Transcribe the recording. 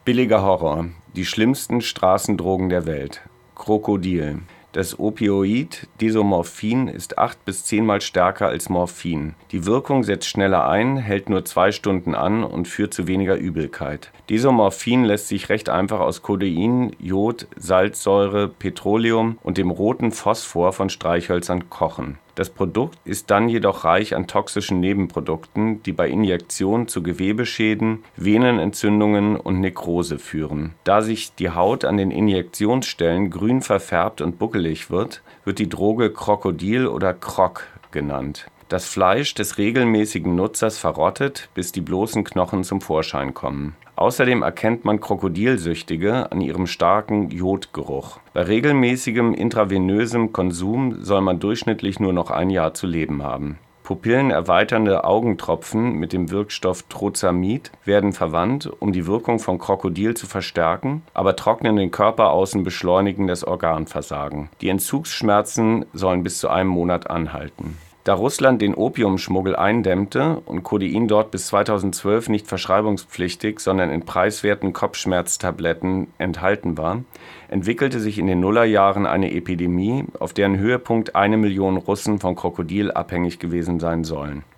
Billiger Horror. Die schlimmsten Straßendrogen der Welt. Krokodil. Das Opioid Desomorphin ist 8 bis 10-mal stärker als Morphin. Die Wirkung setzt schneller ein, hält nur 2 Stunden an und führt zu weniger Übelkeit. Desomorphin lässt sich recht einfach aus Codein, Jod, Salzsäure, Petroleum und dem roten Phosphor von Streichhölzern kochen. Das Produkt ist dann jedoch reich an toxischen Nebenprodukten, die bei Injektion zu Gewebeschäden, Venenentzündungen und Nekrose führen. Da sich die Haut an den Injektionsstellen grün verfärbt und buckelig wird, wird die Droge Krokodil oder Krok genannt. Das Fleisch des regelmäßigen Nutzers verrottet, bis die bloßen Knochen zum Vorschein kommen. Außerdem erkennt man Krokodilsüchtige an ihrem starken Jodgeruch. Bei regelmäßigem intravenösem Konsum soll man durchschnittlich nur noch 1 Jahr zu leben haben. Pupillenerweiternde Augentropfen mit dem Wirkstoff Trozamid werden verwandt, um die Wirkung von Krokodil zu verstärken, aber trocknen den Körper aus und beschleunigen das Organversagen. Die Entzugsschmerzen sollen bis zu 1 Monat anhalten. Da Russland den Opiumschmuggel eindämmte und Codein dort bis 2012 nicht verschreibungspflichtig, sondern in preiswerten Kopfschmerztabletten enthalten war, entwickelte sich in den Nullerjahren eine Epidemie, auf deren Höhepunkt 1 Million Russen von Krokodil abhängig gewesen sein sollen.